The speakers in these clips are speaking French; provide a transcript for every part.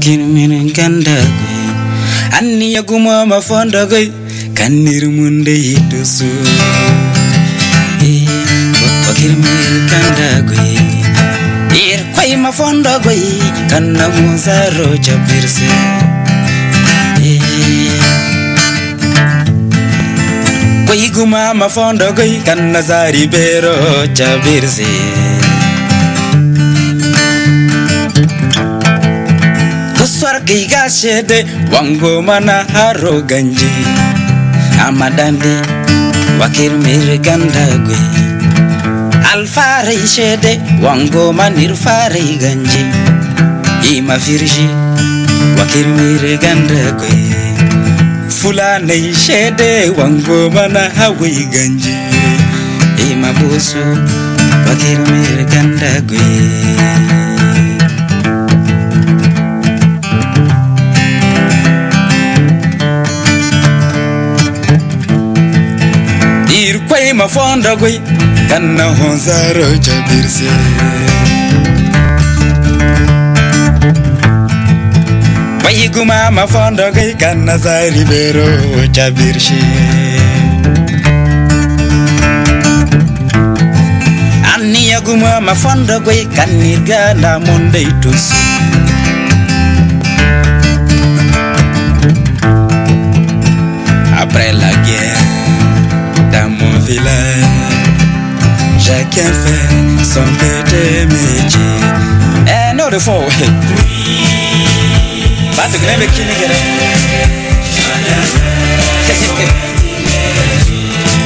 wakin min kandago anni yaguma mafondago kanir munde yitusu wakin min kandago ir kwai mafondago kanna musaro chabirse kwai guma mafondago kanna zari bero chabirse Swargi gashede wango mana haro ganji amadandi wakir mir gandagwe alfare shede wango manir fare ganji ima firji wakir mir gandagwe fulane shede wango mana hawi ganji ima busu wakir mir gandagwe Kwai mafonda goi kanna honzaro chabirse Kwai guma mafonda goi kanna zari bero chabirse Anni guma mafonda goi kanniga na monde itus Après la guerre dans mon village, chacun fait son petit métier. Eh, non, de fond, pas de grève qui n'est guère. Chacun fait son petit métier.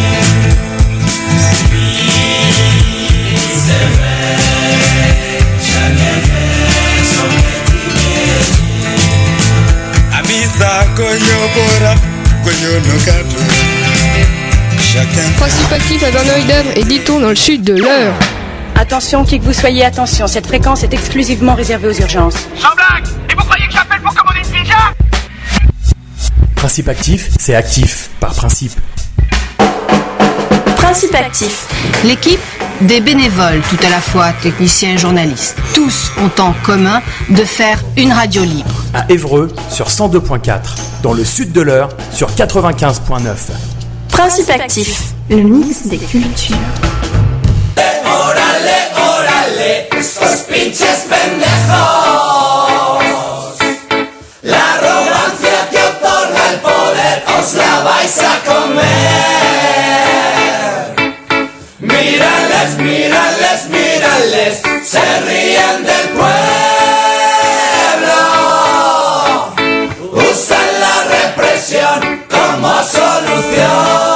C'est vrai, chacun fait son petit métier. Abisa koyo bora, koyo no kato. Principe actif à Verneuil-d'Avre et dit-on dans le sud de l'Eure. Attention, qui que vous soyez, attention, cette fréquence est exclusivement réservée aux urgences. Sans blague! Et vous croyez que j'appelle pour commander une pizza? Principe actif, c'est actif, par principe. Principe actif, l'équipe des bénévoles, tout à la fois techniciens et journalistes. Tous ont en commun de faire une radio libre. À Évreux, sur 102.4, dans le sud de l'Eure, sur 95.9. Principe actif, le mix des cultures. Órale, órale, estos pinches pendejos. La arrogancia que otorga el poder os la vais a comer. Mírales, mírales, mírales, se ríen del pueblo. Usan la represión como solución.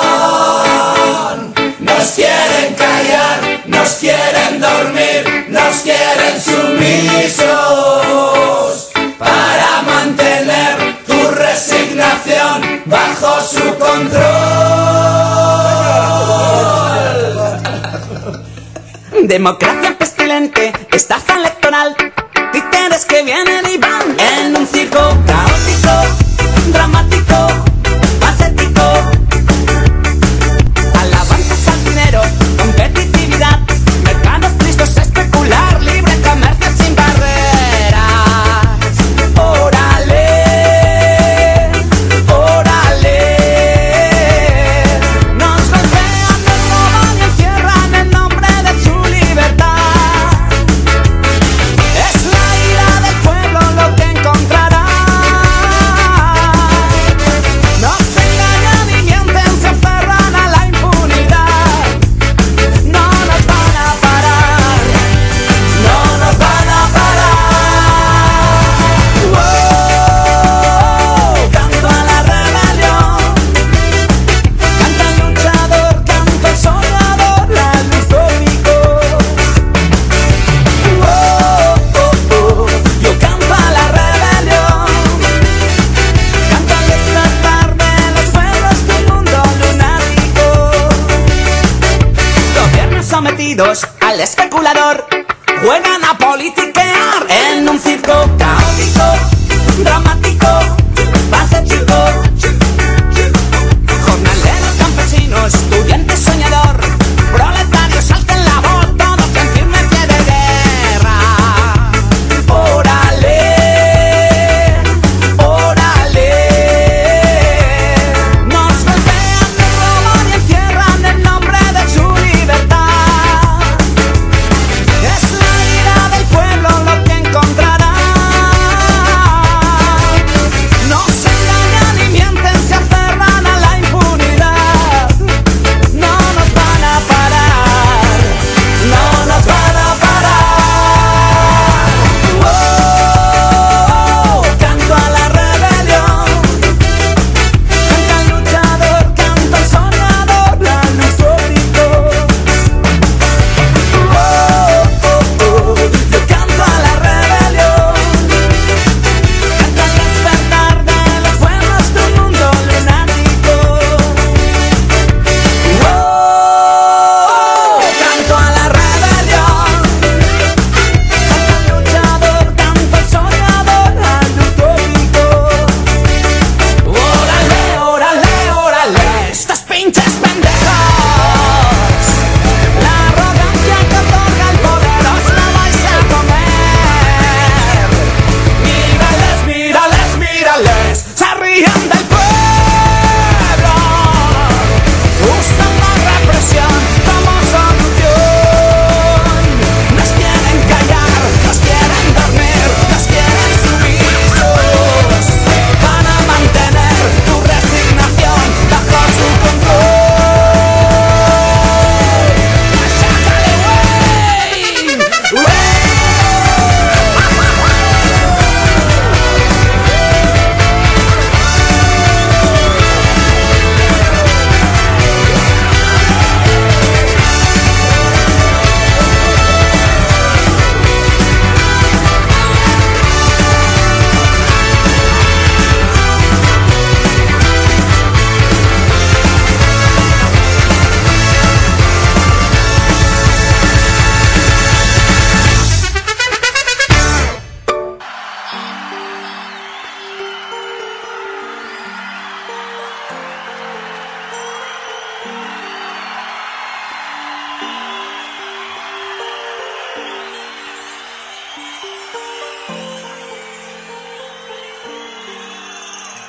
Nos quieren callar, nos quieren dormir, nos quieren sumisos para mantener tu resignación bajo su control. Democracia pestilente, estafa electoral, títeres que vienen y van en un circo caótico, dramático, patético. Alabanzas al dinero, competitividad, mercados tristes, especular, libre comercio sin barreras. Órale, órale. Nos golpean, nos roban y encierran en nombre de su libertad. Es la ira del pueblo lo que encontrará. Nos engañan y mienten, se aferran a la impunidad. No nos van a parar, no nos van a parar. Wow, canto a la rebelión, canta el luchador, canta el soñador, la luz cómico. Yo canto a la rebelión, canto al despertar de los pueblos de un mundo lunático. Gobiernos sometidos al especulador juegan a politiquear en un circo caótico, dramático, patético. Jornaleros, campesinos, estudiantes, soñador, proletarios, alten la voz, todos en firme pie de guerra. Órale,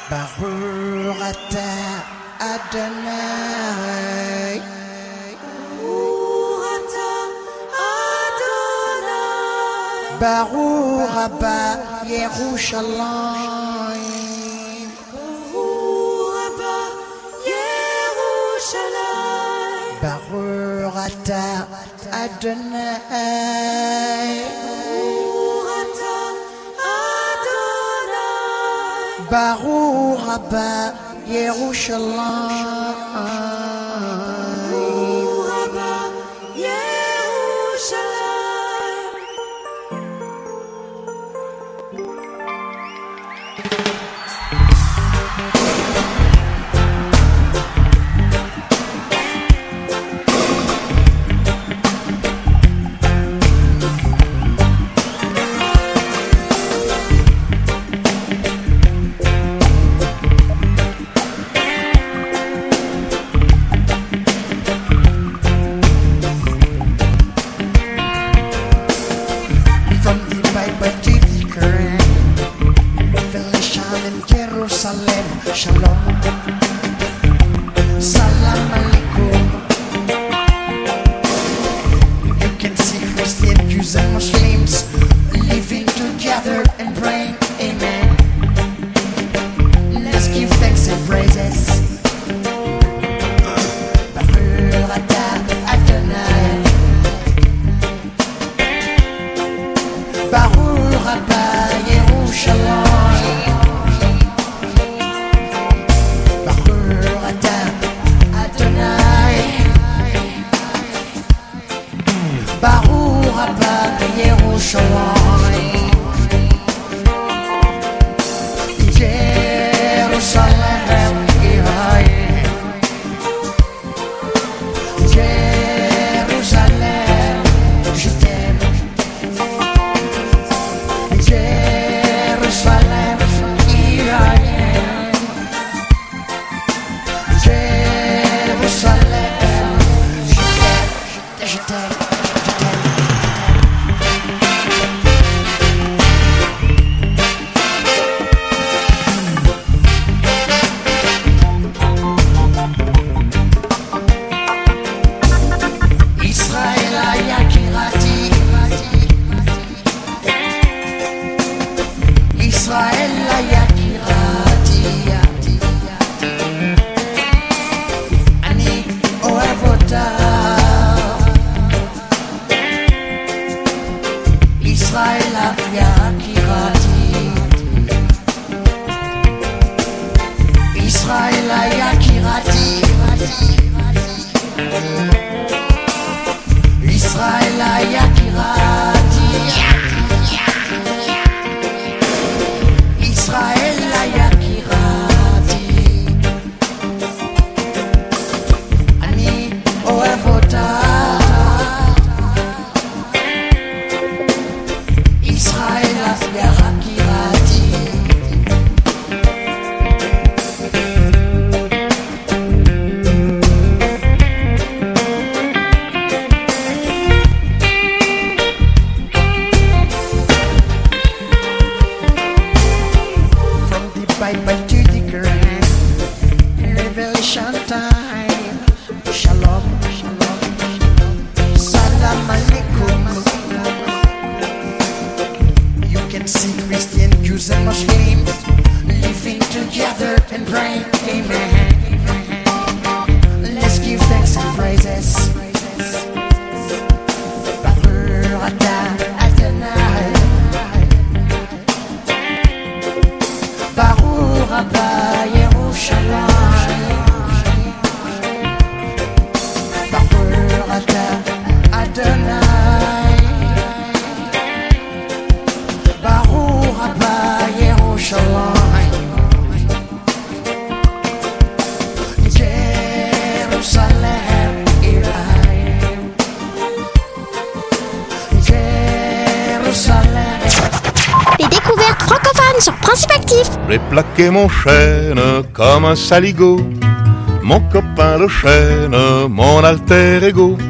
Baruch atah Adonai. Baruch Abba Yerushalayim. Baruch atah Adonai. Baruch Abba Yerushalayim. Shalom, salam alaikum. You can see Christian Jews and Muslims living together and praying, amen. Let's give thanks and praises. Baruch atah Adonai. Baruch Abba Yerushalayim. Baruch Abba Yerushalayim. Jerusalem, Jérusalem, je t'aime. Jérusalem, Jérusalem, je t'aime. J'ai plaqué mon chêne comme un saligot, mon copain le chêne, mon alter ego.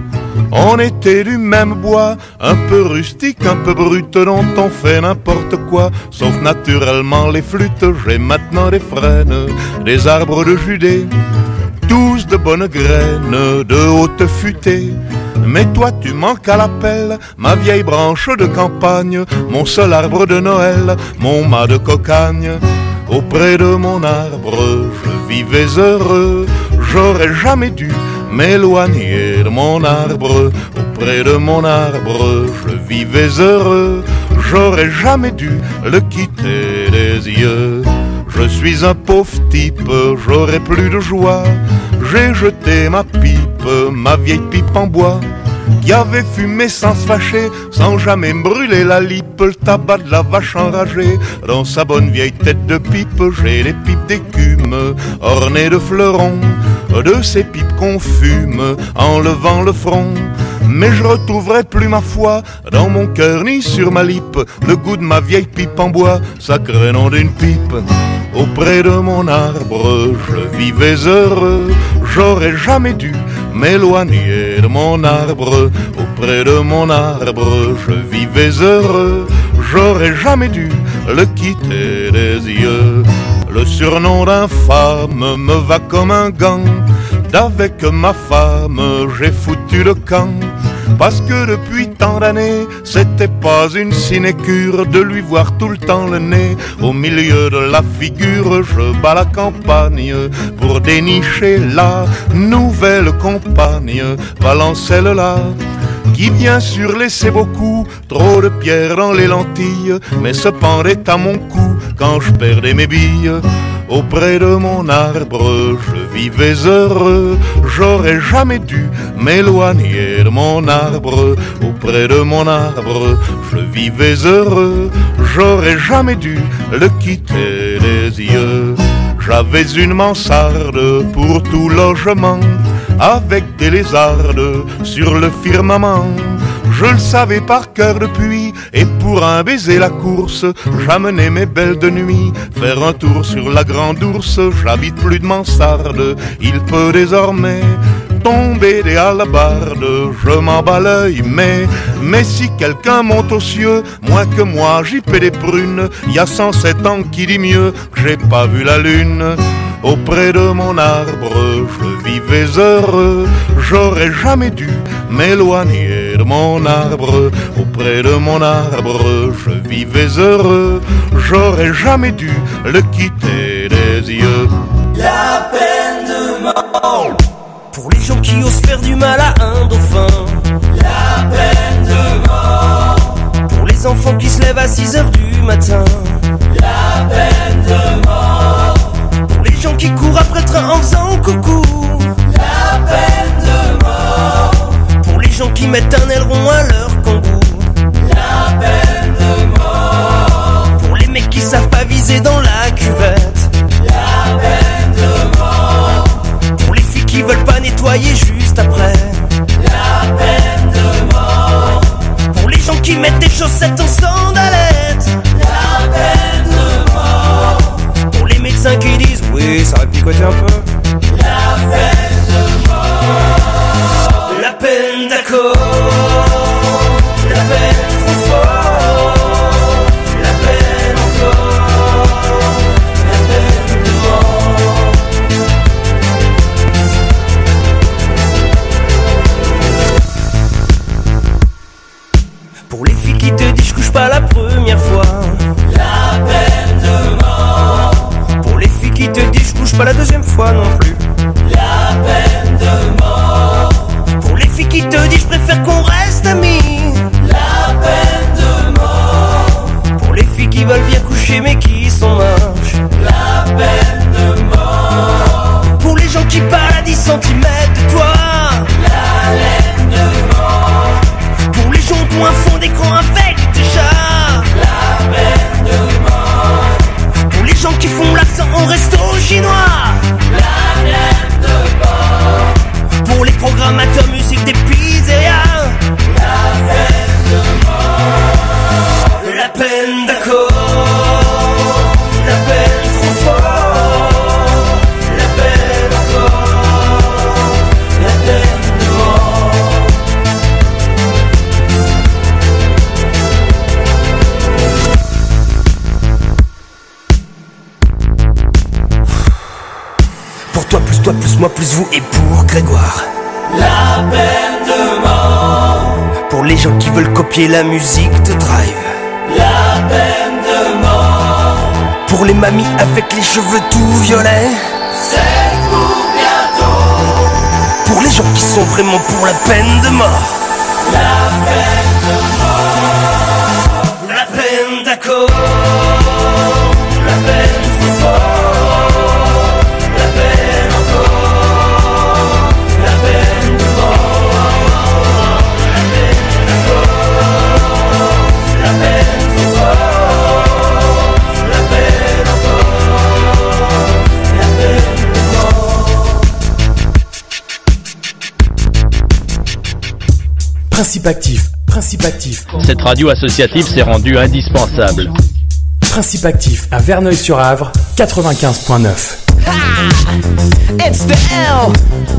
On était du même bois, un peu rustique, un peu brut, dont on fait n'importe quoi, sauf naturellement les flûtes. J'ai maintenant des frênes, des arbres de Judée, tous de bonnes graines, de haute futée. Mais toi tu manques à l'appel, ma vieille branche de campagne, mon seul arbre de Noël, mon mât de cocagne. Auprès de mon arbre, je vivais heureux, j'aurais jamais dû m'éloigner de mon arbre. Auprès de mon arbre, je vivais heureux, j'aurais jamais dû le quitter des yeux. Je suis un pauvre type, j'aurais plus de joie. J'ai jeté ma pipe, ma vieille pipe en bois, qui avait fumé sans se fâcher, sans jamais me brûler la lippe. Le tabac de la vache enragée, dans sa bonne vieille tête de pipe. J'ai des pipes d'écume, ornées de fleurons, de ces pipes qu'on fume en levant le front. Mais je retrouverai plus ma foi dans mon cœur ni sur ma lippe le goût de ma vieille pipe en bois, sacré nom d'une pipe. Auprès de mon arbre, je vivais heureux, j'aurais jamais dû m'éloigner de mon arbre. Auprès de mon arbre, je vivais heureux, j'aurais jamais dû le quitter des yeux. Le surnom d'infâme me va comme un gant, d'avec ma femme j'ai foutu le camp. Parce que depuis tant d'années, c'était pas une sinécure de lui voir tout le temps le nez au milieu de la figure. Je bats la campagne pour dénicher la nouvelle compagne, Valancelle-là, qui bien sûr laissait beaucoup trop de pierres dans les lentilles, mais se pendait à mon cou quand je perdais mes billes. Auprès de mon arbre, je vivais heureux, j'aurais jamais dû m'éloigner de mon arbre. Auprès de mon arbre, je vivais heureux, j'aurais jamais dû le quitter des yeux. J'avais une mansarde pour tout logement, avec des lézardes sur le firmament. Je le savais par cœur depuis, et pour un baiser la course, j'amenais mes belles de nuit faire un tour sur la grande ours. J'habite plus de mansarde, il peut désormais tomber des hallebardes. Je m'en bats l'œil, mais si quelqu'un monte aux cieux, moins que moi j'y paie des prunes. Y a 107 ans qui dit mieux que j'ai pas vu la lune. Auprès de mon arbre, je vivais heureux, j'aurais jamais dû m'éloigner de mon arbre. Auprès de mon arbre, je vivais heureux, j'aurais jamais dû le quitter des yeux. La peine de mort pour les gens qui osent faire du mal à un dauphin. La peine de mort pour les enfants qui se lèvent à 6h du matin. La peine de mort pour les gens qui courent après le train en faisant coucou. La peine de mort pour les gens qui mettent un aileron à leur kangou. La peine de mort pour les mecs qui savent pas viser dans la cuvette. La peine de mort pour les filles qui veulent pas nettoyer juste après. La peine de mort pour les gens qui mettent des chaussettes en sandalettes. La peine de mort pour les médecins qui disent oui, ça va picoter un peu. La peine de mort, la peine d'accord, la peine trop fort, la peine encore, la peine de mort. Pour les filles qui te disent je couche pas la première fois. La peine de mort. Pour les filles qui te disent je couche pas la deuxième fois non plus. La peine de mort. Pour les filles qui te disent je préfère qu'on reste amis. La peine de mort. Pour les filles qui veulent bien coucher mais qui sont moches. La peine de mort. Pour les gens qui parlent à 10 cm de toi. La laine de mort. Pour les gens qui ont un fond d'écran avec des chats. La peine de mort. Pour les gens qui font l'accent au resto chinois. La laine de mort. Pour les programmateurs musique des pizzerias. La peine de mort. La peine d'accord, la peine trop fort, la peine encore, la peine de mort. plus toi, plus moi, plus vous et pour Grégoire. La peine de mort. Pour les gens qui veulent copier la musique de Drive. La peine de mort. Pour les mamies avec les cheveux tout violets. C'est pour bientôt. Pour les gens qui sont vraiment pour la peine de mort. La peine de mort. La peine d'accord. La peine trop fort. La peine encore. La peine de mort. La peine d'accord. La peine trop fort. La peine encore. La peine de mort. Principe actif, Principe actif. Cette radio associative s'est rendue indispensable. Principe actif à Verneuil-sur-Avre, 95.9. It's the L.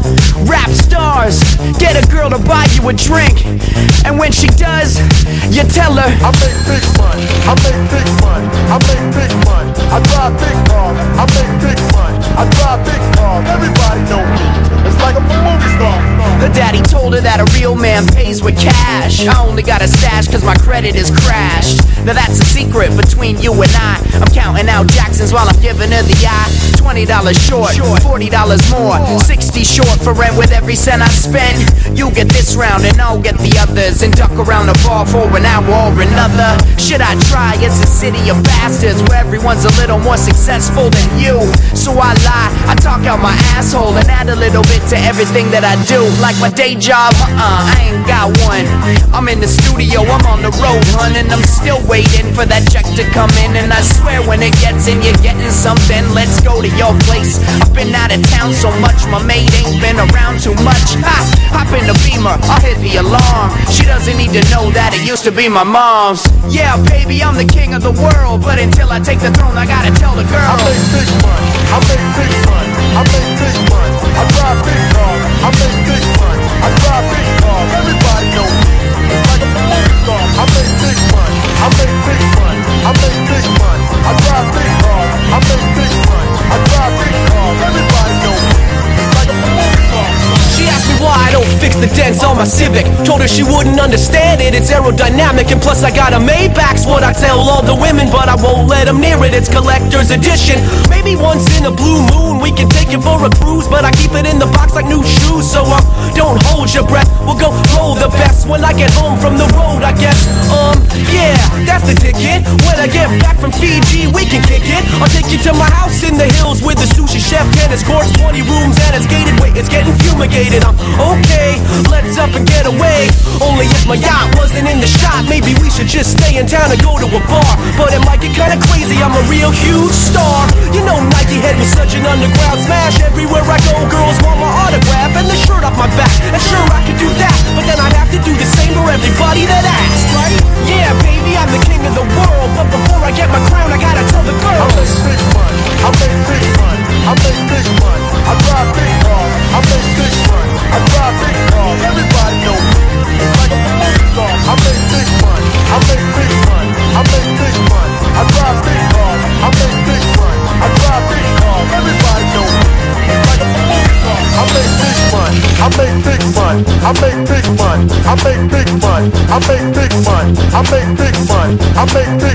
Rap stars, get a girl to buy you a drink, and when she does, you tell her I make big money, I make big money, I make big money, I drive big cars, I make big money, I drive big cars, everybody know me, it's like I'm a movie star. Her daddy told her that a real man pays with cash. I only got a stash cause my credit is crashed. Now that's a secret between you and I. I'm counting out Jacksons while I'm giving her the eye. $20 short, $40 more, 60 short for rent with every cent I spend. You get this round and I'll get the others, and duck around the bar for an hour or another. Should I try? It's a city of bastards where everyone's a little more successful than you. So I lie, I talk out my asshole and add a little bit to everything that I do. Like my day job, I ain't got one. I'm in the studio, I'm on the road, hun, and I'm still waiting for that check to come in. And I swear when it gets in, you're getting something. Let's go to your place. I've been out of town so much, my mate ain't been around too much. Hop in the Beamer, I'll hit the alarm. She doesn't need to know that it used to be my mom's. Yeah, baby, I'm the king of the world, but until I take the throne, I gotta tell the girl. I make big money, I make big money, I make big money, I drive big cars, I make big money, I drive big cars, everybody know me, it's like I'm a movie star. I make big money, I make big money, I make big money, I drive big cars, I make big money, I drive big cars, everybody know me, it's like I'm a movie star. She asked me why I don't fix the dents on my Civic. Told her she wouldn't understand it, it's aerodynamic. And plus I got a Maybach's what I tell all the women, but I won't let them near it, it's collector's edition. Maybe once in a blue moon we can take it for a cruise, but I keep it in the box like new shoes. So don't hold your breath, we'll go roll the best when I get home from the road, I guess. Yeah, that's the ticket. When I get back from Fiji we can kick it. I'll take you to my house in the hills with the sushi chef, tennis courts, 20 rooms and it's gated. Wait, it's getting fumigated. I'm okay, let's up and get away. Only if my yacht wasn't in the shot, maybe we should just stay in town and go to a bar. But it might get kinda crazy, I'm a real huge star. You know Nike Head was such an underground smash. Everywhere I go, girls want my autograph and the shirt off my back. And sure, I could do that, but then I'd have to do the same for everybody that asks, right? Yeah, baby, I'm the king of the world, but before I get my crown, I gotta tell the girls. I make big money, I make big money, I make big money, I drive big cars, I make big money, I drive big cars, everybody know me, it's like I'm a movie star. I make big money, I make big money, I make big money, I drive big cars, I make big money, I drive big cars, everybody know me, it's like I'm a movie star. I make big money, I make big money, I make big money, I make big money, I make big money, I make big money, I make big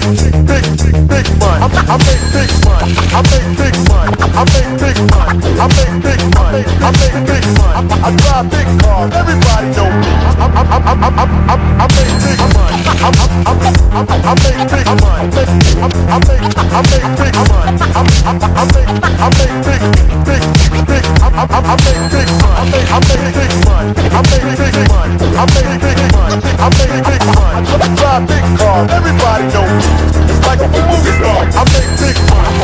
money, I make big money, I make big money, I make big money, I make big money, I make big money, I drive big cars, everybody know me, I make big money, I make big money, I make big money, I make big, I make big money, I make big money, I make big money, I drive big cars, everybody know me, it's like a movie star. I make big money,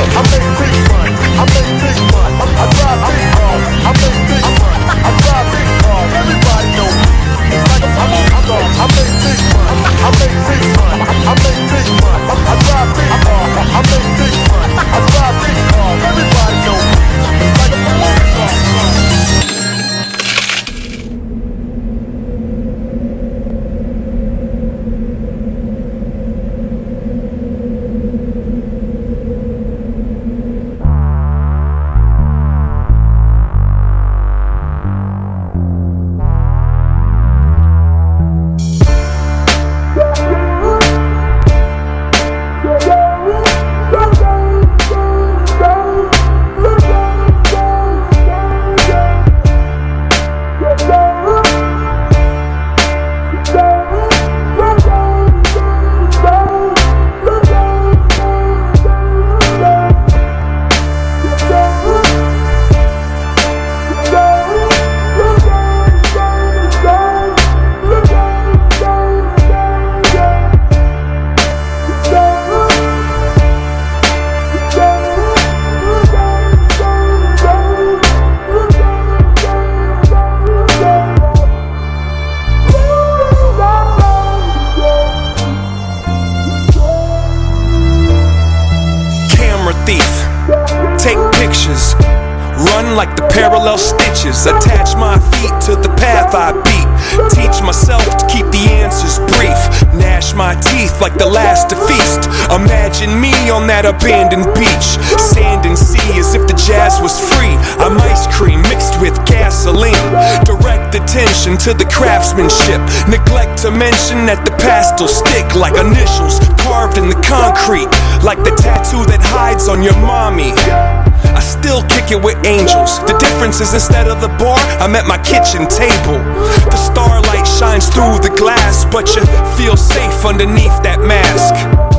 thief. Take pictures, run like the parallel stitches. Attach my feet to the path I beat. Teach myself to keep the answers brief. Gnash my teeth like the last to feast. Imagine me on that abandoned beach. Sand and sea as if the jazz was free. I'm ice cream mixed with gasoline. Direct attention to the craftsmanship. Neglect to mention that the pastels stick like initials carved in the concrete. Like the tattoo that hides on your mommy. I still kick it with angels. The difference is instead of the bar, I'm at my kitchen table. The starlight shines through the glass, but you feel safe underneath that mask.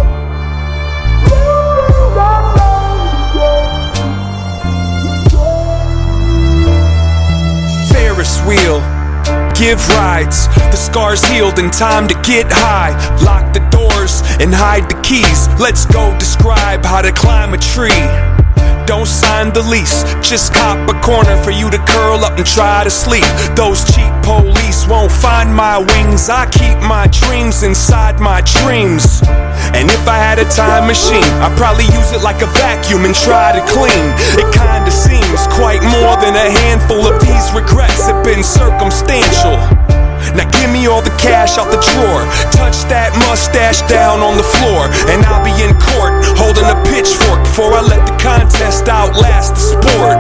Ferris wheel, give rides. The scars healed in time to get high. Lock the doors and hide the keys. Let's go describe how to climb a tree. Don't sign the lease, just cop a corner for you to curl up and try to sleep. Those cheap police won't find my wings. I keep my dreams inside my dreams. And if I had a time machine, I'd probably use it like a vacuum and try to clean. It kinda seems quite more than a handful of these regrets have been circumstantial. Now give me all the cash out the drawer. Touch that mustache down on the floor, and I'll be in court holding a pitchfork before I let the contest outlast the sport.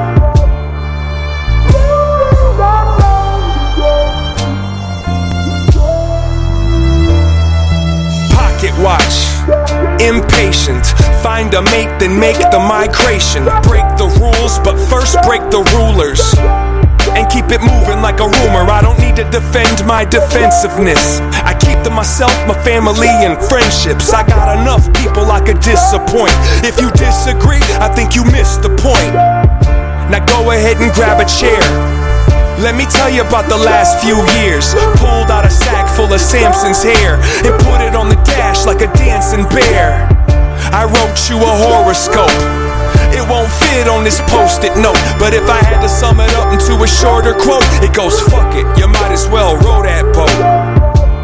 Pocket watch, impatient. Find a mate, then make the migration. Break the rules, but first break the rulers. And keep it moving like a rumor. I don't need to defend my defensiveness. I keep to myself, my family, and friendships. I got enough people I could disappoint. If you disagree, I think you missed the point. Now go ahead and grab a chair. Let me tell you about the last few years. Pulled out a sack full of Samson's hair and put it on the dash like a dancing bear. I wrote you a horoscope. It won't fit on this post-it note, but if I had to sum it up into a shorter quote, it goes, fuck it, you might as well row that boat.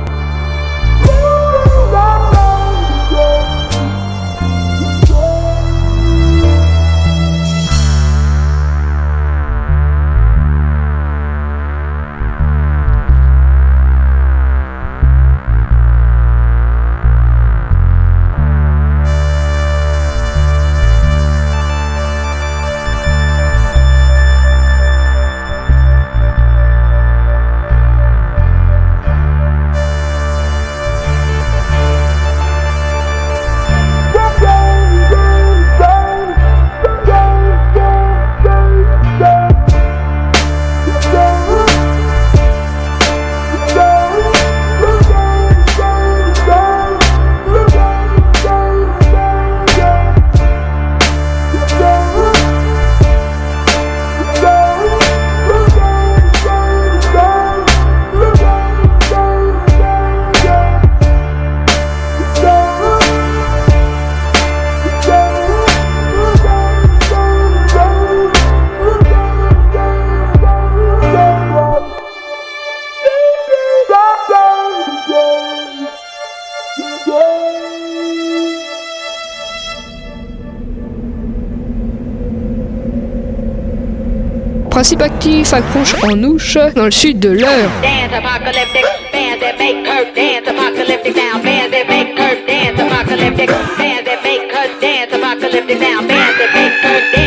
Principe actif accroche en ouche dans le sud de l'heure. Dance apocalyptic, bands that make her dance apocalyptic now. Bands that make her dance apocalyptic, bands that make her dance apocalyptic now. Bands that make her dance.